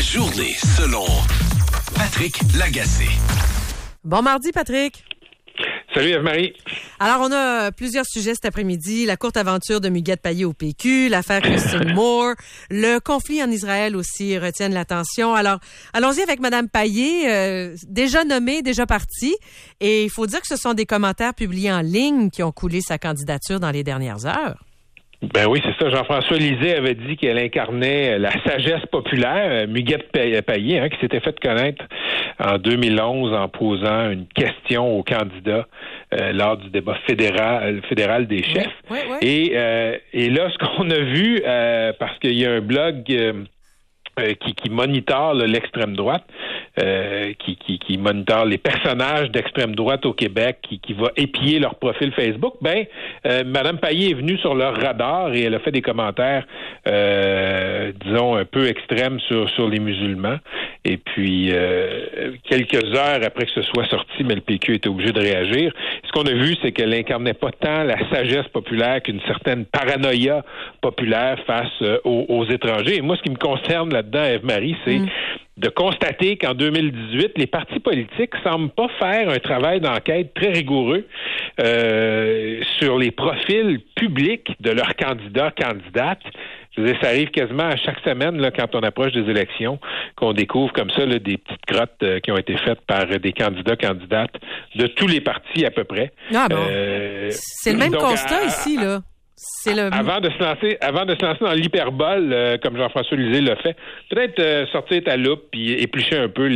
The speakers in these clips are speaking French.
journée selon Patrick Lagacé. Bon mardi, Patrick. Salut, Eve-Marie. Alors, on a plusieurs sujets cet après-midi. La courte aventure de Muguette Payé au PQ, l'affaire Christine Moore, le conflit en Israël aussi retiennent l'attention. Alors, allons-y avec Mme Payé, déjà nommée, déjà partie. Et il faut dire que ce sont des commentaires publiés en ligne qui ont coulé sa candidature dans les dernières heures. Ben oui, c'est ça. Jean-François Lisée avait dit qu'elle incarnait la sagesse populaire, Muguette Payé, qui s'était fait connaître en 2011 en posant une question aux candidats lors du débat fédéral des chefs. Oui. Et là, ce qu'on a vu, parce qu'il y a un blog qui monitore l'extrême droite, qui monitore les personnages d'extrême droite au Québec, qui va épier leur profil Facebook, Mme Payé est venue sur leur radar et elle a fait des commentaires, disons, un peu extrêmes sur les musulmans. Et puis, quelques heures après que ce soit sorti, mais le PQ était obligé de réagir. Ce qu'on a vu, c'est qu'elle incarnait pas tant la sagesse populaire qu'une certaine paranoïa populaire face aux étrangers. Et moi, ce qui me concerne là-dedans, Eve-Marie, c'est de constater qu'en 2018, les partis politiques semblent pas faire un travail d'enquête très rigoureux sur les profils publics de leurs candidates. Je veux dire, ça arrive quasiment à chaque semaine, là, quand on approche des élections, qu'on découvre comme ça là, des petites grottes qui ont été faites par des candidates de tous les partis à peu près. Ah bon. C'est le même constat ici, là. Avant de se lancer dans l'hyperbole, comme Jean-François Lisée l'a fait, peut-être sortir ta loupe puis éplucher un peu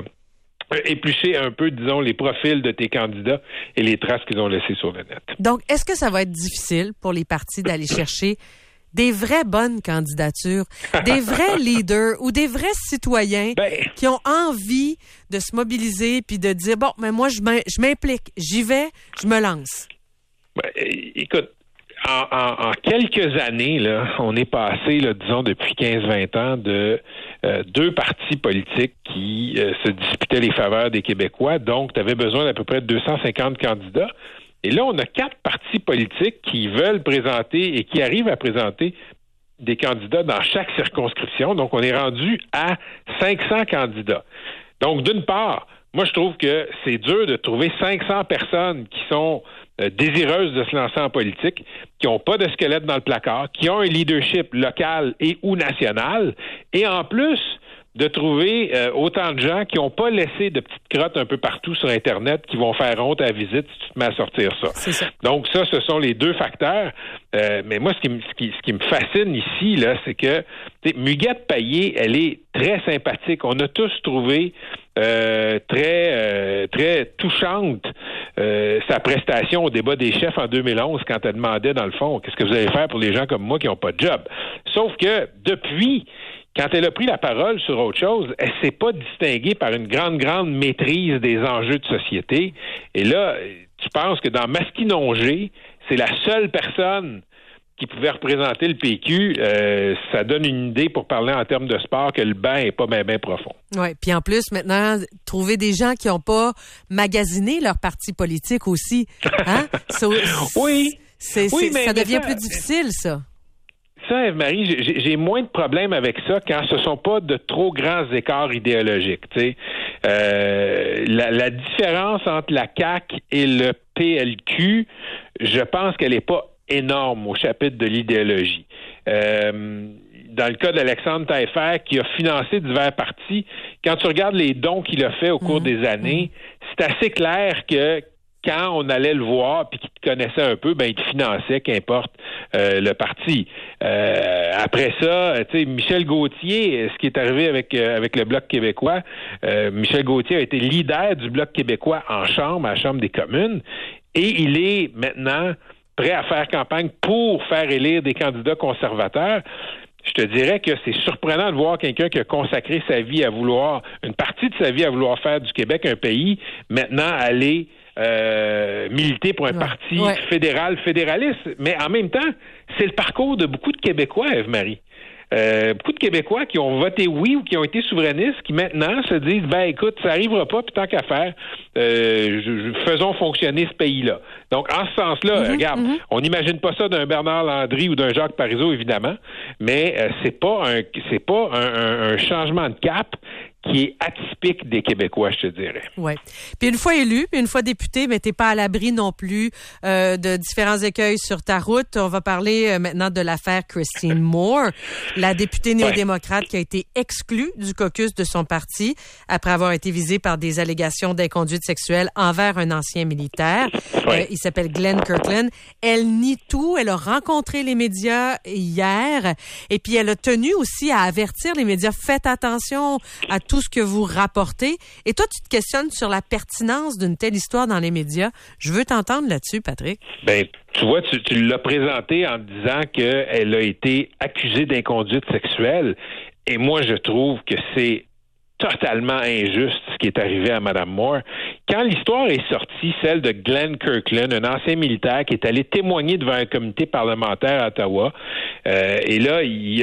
disons, les profils de tes candidats et les traces qu'ils ont laissées sur le net. Donc, est-ce que ça va être difficile pour les partis d'aller chercher des vraies bonnes candidatures, des vrais leaders ou des vrais citoyens qui ont envie de se mobiliser puis de dire, bon, mais moi, je m'implique, j'y vais, je me lance? Écoute, en quelques années, là, on est passé, là, disons, depuis 15-20 ans, de deux partis politiques qui se disputaient les faveurs des Québécois. Donc, tu avais besoin d'à peu près de 250 candidats. Et là, on a 4 partis politiques qui veulent présenter et qui arrivent à présenter des candidats dans chaque circonscription. Donc, on est rendu à 500 candidats. Donc, d'une part, moi, je trouve que c'est dur de trouver 500 personnes qui sont désireuses de se lancer en politique, qui n'ont pas de squelette dans le placard, qui ont un leadership local et ou national, et en plus de trouver autant de gens qui n'ont pas laissé de petites crottes un peu partout sur Internet qui vont faire honte à la visite si tu te mets à sortir ça. C'est ça. Donc ça, ce sont les deux facteurs. Mais moi, ce qui me fascine ici, là, c'est que Muguette Payé, elle est très sympathique. On a tous trouvé très touchante sa prestation au débat des chefs en 2011 quand elle demandait, dans le fond, qu'est-ce que vous allez faire pour les gens comme moi qui n'ont pas de job? Sauf que depuis, quand elle a pris la parole sur autre chose, elle s'est pas distinguée par une grande maîtrise des enjeux de société. Et là, tu penses que dans Masquinongé, c'est la seule personne qui pouvait représenter le PQ, ça donne une idée pour parler en termes de sport que le banc est pas bien profond. Oui, puis en plus, maintenant, trouver des gens qui n'ont pas magasiné leur parti politique aussi. Hein? Oui, ça devient plus difficile, ça. Ça, Eve-Marie, j'ai moins de problèmes avec ça quand ce sont pas de trop grands écarts idéologiques. Tu sais, la différence entre la CAQ et le PLQ, je pense qu'elle est pas énorme au chapitre de l'idéologie. Dans le cas d'Alexandre Taillefer, qui a financé divers partis, quand tu regardes les dons qu'il a fait au cours des années, c'est assez clair que quand on allait le voir puis qu'il te connaissait un peu, il te finançait, qu'importe le parti. Après ça, tu sais, Michel Gauthier, ce qui est arrivé avec le Bloc québécois, Michel Gauthier a été leader du Bloc québécois à la Chambre des communes, et il est maintenant prêt à faire campagne pour faire élire des candidats conservateurs. Je te dirais que c'est surprenant de voir quelqu'un qui a consacré sa vie une partie de sa vie à vouloir faire du Québec un pays, maintenant aller militer pour un parti fédéraliste. Mais en même temps, c'est le parcours de beaucoup de Québécois, Eve-Marie. beaucoup de Québécois qui ont voté oui ou qui ont été souverainistes, qui maintenant se disent, écoute, ça arrivera pas, puis tant qu'à faire, faisons fonctionner ce pays-là. Donc, en ce sens-là, regarde, on n'imagine pas ça d'un Bernard Landry ou d'un Jacques Parizeau, évidemment, mais c'est pas un changement de cap qui est atypique des Québécois, je te dirais. Oui. Puis une fois élu, puis une fois député, mais t'es pas à l'abri non plus de différents écueils sur ta route. On va parler maintenant de l'affaire Christine Moore, la députée néo-démocrate qui a été exclue du caucus de son parti après avoir été visée par des allégations d'inconduite sexuelle envers un ancien militaire. Il s'appelle Glenn Kirkland. Elle nie tout. Elle a rencontré les médias hier et puis elle a tenu aussi à avertir les médias. Faites attention à tout ce que vous rapportez. Et toi, tu te questionnes sur la pertinence d'une telle histoire dans les médias. Je veux t'entendre là-dessus, Patrick. Tu vois, tu l'as présenté en disant qu'elle a été accusée d'inconduite sexuelle. Et moi, je trouve que c'est totalement injuste ce qui est arrivé à Mme Moore. Quand l'histoire est sortie, celle de Glenn Kirkland, un ancien militaire qui est allé témoigner devant un comité parlementaire à Ottawa, et là,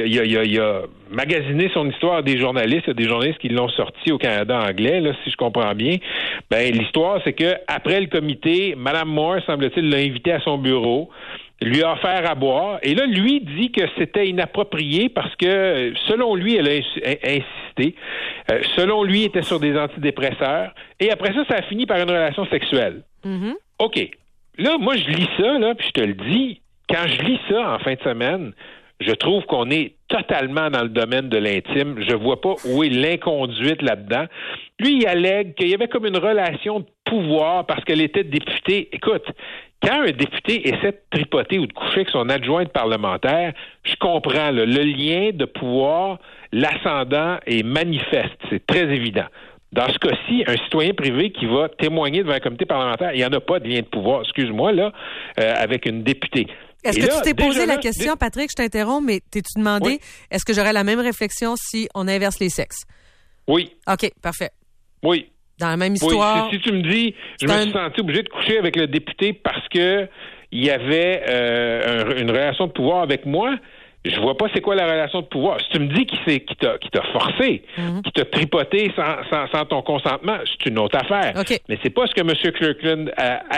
il a magasiné son histoire à des journalistes. Il y a des journalistes qui l'ont sorti au Canada anglais, là, si je comprends bien. L'histoire, c'est que après le comité, Mme Moore, semble-t-il, l'a invité à son bureau, lui a offert à boire, et là, lui dit que c'était inapproprié parce que, selon lui, elle a insisté. Selon lui, il était sur des antidépresseurs. Et après ça, ça a fini par une relation sexuelle. Mm-hmm. OK. Là, moi, je lis ça, là, puis je te le dis, quand je lis ça en fin de semaine, je trouve qu'on est totalement dans le domaine de l'intime. Je vois pas où est l'inconduite là-dedans. Lui, il allègue qu'il y avait comme une relation de pouvoir parce qu'elle était députée. Écoute, quand un député essaie de tripoter ou de coucher avec son adjointe parlementaire, je comprends le lien de pouvoir, l'ascendant est manifeste. C'est très évident. Dans ce cas-ci, un citoyen privé qui va témoigner devant un comité parlementaire, il n'y en a pas de lien de pouvoir, excuse-moi, là, avec une députée. Est-ce que tu t'es posé la question, Patrick, je t'interromps, mais t'es-tu demandé, est-ce que j'aurais la même réflexion si on inverse les sexes? Oui. OK, parfait. Oui. Dans la même histoire. Oui, si tu me dis, je me suis senti obligé de coucher avec le député parce que il y avait une relation de pouvoir avec moi, je vois pas c'est quoi la relation de pouvoir. Si tu me dis qu'il t'a forcé, qu'il t'a tripoté sans ton consentement, c'est une autre affaire. Okay. Mais c'est pas ce que M. Kirkland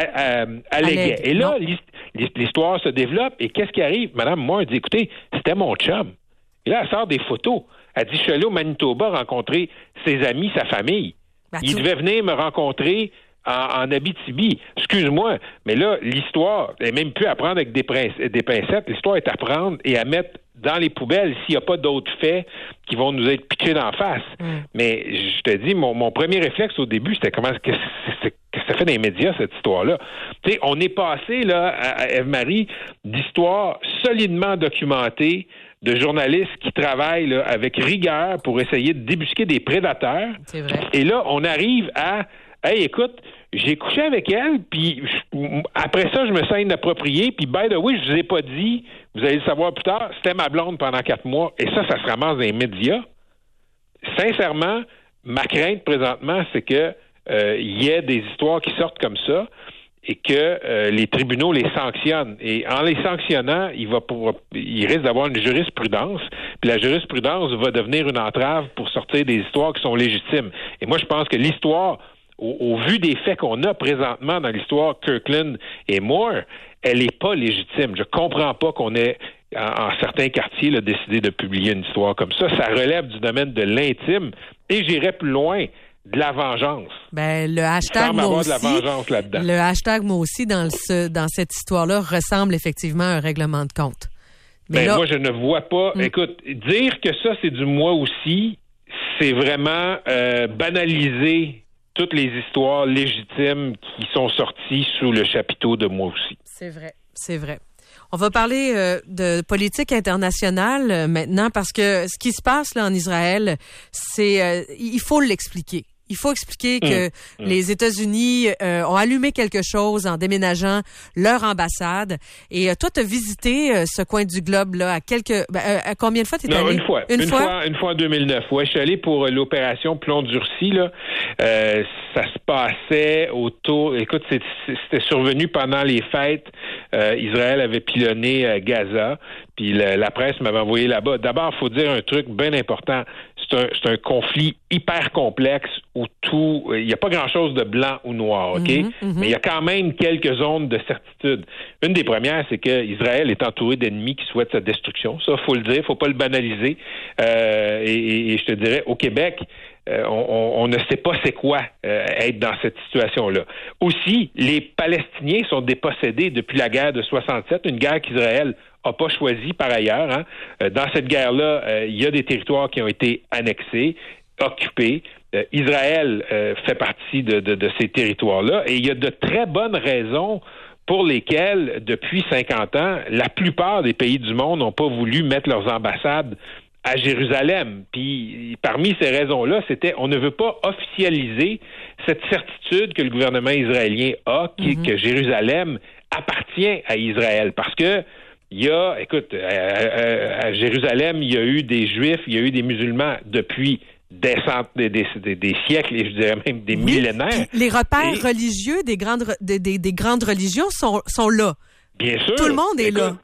alléguait. Et là, l'histoire se développe et qu'est-ce qui arrive? Mme Moore dit, écoutez, c'était mon chum. Et là, elle sort des photos. Elle dit, je suis allé au Manitoba rencontrer ses amis, sa famille. Il devait venir me rencontrer en Abitibi. Excuse-moi, mais là, l'histoire est même plus à prendre avec des pincettes. L'histoire est à prendre et à mettre dans les poubelles s'il n'y a pas d'autres faits qui vont nous être pitchés d'en face. Mais je te dis, mon premier réflexe au début, c'était qu'est-ce que ça fait dans les médias, cette histoire-là? Tu sais, on est passé, là, à Eve-Marie, d'histoires solidement documentées de journalistes qui travaillent là, avec rigueur pour essayer de débusquer des prédateurs. C'est vrai. Et là, on arrive à hey, écoute, j'ai couché avec elle, puis après ça, je me sens inapproprié, puis by the way, je vous ai pas dit, vous allez le savoir plus tard, c'était ma blonde pendant 4 mois, et ça se ramasse dans les médias. Sincèrement, ma crainte présentement, c'est que y ait des histoires qui sortent comme ça, et que les tribunaux les sanctionnent. Et en les sanctionnant, il risque d'avoir une jurisprudence, puis la jurisprudence va devenir une entrave pour sortir des histoires qui sont légitimes. Et moi, je pense que l'histoire, au vu des faits qu'on a présentement dans l'histoire Kirkland et Moore, elle n'est pas légitime. Je comprends pas qu'on ait, en certains quartiers, là, décidé de publier une histoire comme ça. Ça relève du domaine de l'intime. Et j'irais plus loin, de la vengeance. Le hashtag moi aussi, de la vengeance là-dedans. Le hashtag moi aussi dans cette histoire-là ressemble effectivement à un règlement de compte. Mais là, moi, je ne vois pas. Écoute, dire que ça, c'est du moi aussi, c'est vraiment banaliser toutes les histoires légitimes qui sont sorties sous le chapiteau de moi aussi. C'est vrai, c'est vrai. On va parler de politique internationale maintenant parce que ce qui se passe là en Israël, c'est il faut l'expliquer. Il faut expliquer que les États-Unis ont allumé quelque chose en déménageant leur ambassade. Et toi, tu as visité ce coin du globe là à combien de fois tu es allé? Une fois en 2009. Ouais, je suis allé pour l'opération Plomb durci là. Ça se passait autour. Écoute, c'était survenu pendant les fêtes. Israël avait pilonné Gaza. Puis la presse m'avait envoyé là-bas. D'abord, il faut dire un truc bien important. C'est un conflit hyper complexe où il n'y a pas grand-chose de blanc ou noir, OK? Mais il y a quand même quelques zones de certitude. Une des premières, c'est que Israël est entouré d'ennemis qui souhaitent sa destruction. Ça, faut le dire, faut pas le banaliser. Et je te dirais, au Québec, on ne sait pas c'est quoi être dans cette situation-là. Aussi, les Palestiniens sont dépossédés depuis la guerre de 67, une guerre qu'Israël n'a pas choisi par ailleurs. Hein. Dans cette guerre-là, il y a des territoires qui ont été annexés, occupés. Israël fait partie de ces territoires-là et il y a de très bonnes raisons pour lesquelles, depuis 50 ans, la plupart des pays du monde n'ont pas voulu mettre leurs ambassades à Jérusalem. Puis, parmi ces raisons-là, c'était on ne veut pas officialiser cette certitude que le gouvernement israélien a, que Jérusalem appartient à Israël. Parce que il y a, écoute, à Jérusalem, il y a eu des Juifs, il y a eu des musulmans depuis des siècles et je dirais même des millénaires. Les repères religieux des grandes religions sont là. Bien sûr. Tout le monde est là.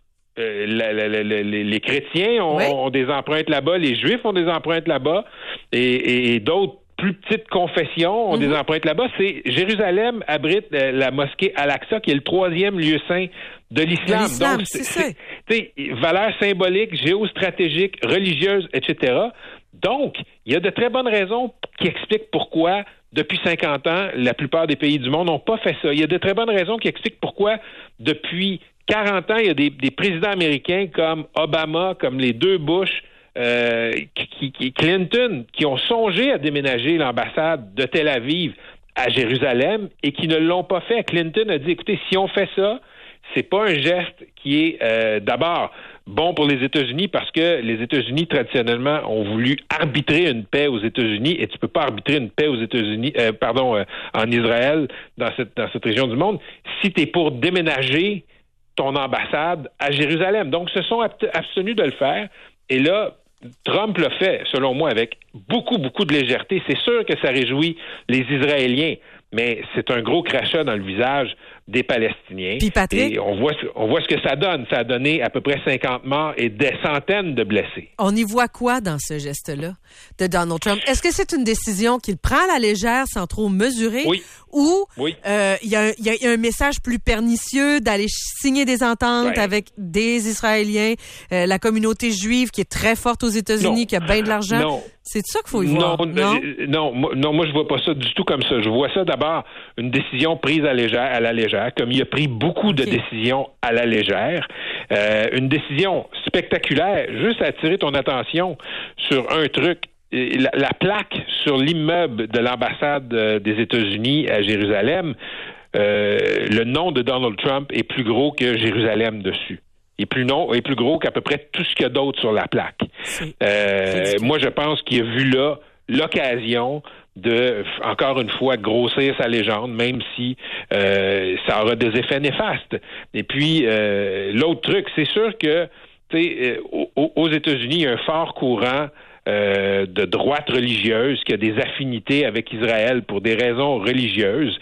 Les chrétiens ont des empreintes là-bas, les Juifs ont des empreintes là-bas et d'autres plus petites confessions ont des empreintes là-bas. Jérusalem abrite la mosquée Al-Aqsa, qui est le 3e lieu saint de l'islam. Donc, c'est valeurs symboliques, géostratégiques, religieuses, etc. Donc, il y a de très bonnes raisons qui expliquent pourquoi, depuis 50 ans, la plupart des pays du monde n'ont pas fait ça. Il y a de très bonnes raisons qui expliquent pourquoi, depuis 40 ans, il y a des présidents américains comme Obama, comme les deux Bush, Clinton, qui ont songé à déménager l'ambassade de Tel Aviv à Jérusalem et qui ne l'ont pas fait. Clinton a dit, écoutez, si on fait ça, c'est pas un geste qui est d'abord bon pour les États-Unis parce que les États-Unis, traditionnellement, ont voulu arbitrer une paix aux États-Unis et tu peux pas arbitrer une paix aux États-Unis, en Israël, dans cette région du monde, si tu es pour déménager ton ambassade à Jérusalem. Donc, se sont abstenus de le faire. Et là, Trump l'a fait, selon moi, avec beaucoup, beaucoup de légèreté. C'est sûr que ça réjouit les Israéliens, mais c'est un gros crachat dans le visage des Palestiniens. Puis Patrick, et on voit ce que ça donne. Ça a donné à peu près 50 morts et des centaines de blessés. On y voit quoi dans ce geste-là de Donald Trump? Est-ce que c'est une décision qu'il prend à la légère sans trop mesurer? Oui. Ou il y a un message plus pernicieux d'aller signer des ententes avec des Israéliens, la communauté juive qui est très forte aux États-Unis, qui a bien de l'argent? Non. C'est ça qu'il faut y voir? Non, moi je vois pas ça du tout comme ça. Je vois ça d'abord une décision prise à la légère, comme il a pris beaucoup de décisions à la légère. Une décision spectaculaire, juste à attirer ton attention sur un truc. La plaque sur l'immeuble de l'ambassade des États-Unis à Jérusalem, le nom de Donald Trump est plus gros que Jérusalem dessus. Est plus gros qu'à peu près tout ce qu'il y a d'autre sur la plaque. Moi, je pense qu'il a vu là l'occasion de, encore une fois, grossir sa légende, même si ça aura des effets néfastes. Et puis, l'autre truc, c'est sûr que aux États-Unis, il y a un fort courant de droite religieuse qui a des affinités avec Israël pour des raisons religieuses.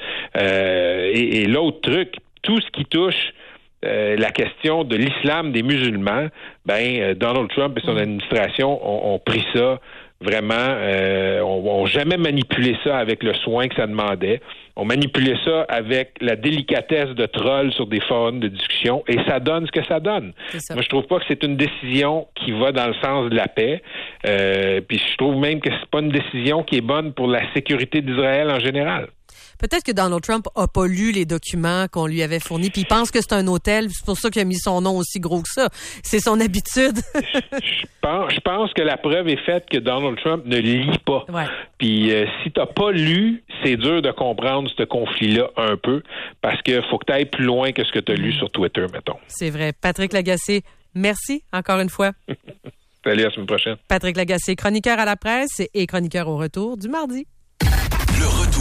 Et l'autre truc, tout ce qui touche la question de l'islam des musulmans, Donald Trump et son administration ont pris ça vraiment, ont jamais manipulé ça avec le soin que ça demandait. On manipulait ça avec la délicatesse de troll sur des forums de discussion et ça donne ce que ça donne. Moi, je trouve pas que c'est une décision qui va dans le sens de la paix. Puis je trouve même que c'est pas une décision qui est bonne pour la sécurité d'Israël en général. Peut-être que Donald Trump a pas lu les documents qu'on lui avait fournis, puis il pense que c'est un hôtel, c'est pour ça qu'il a mis son nom aussi gros que ça. C'est son habitude. Je pense que la preuve est faite que Donald Trump ne lit pas. Ouais. Puis si t'as pas lu, c'est dur de comprendre ce conflit-là un peu, parce que faut que tu ailles plus loin que ce que tu as lu sur Twitter, mettons. C'est vrai. Patrick Lagacé, merci encore une fois. Salut, à la semaine prochaine. Patrick Lagacé, chroniqueur à la presse et chroniqueur au retour du mardi. Le retour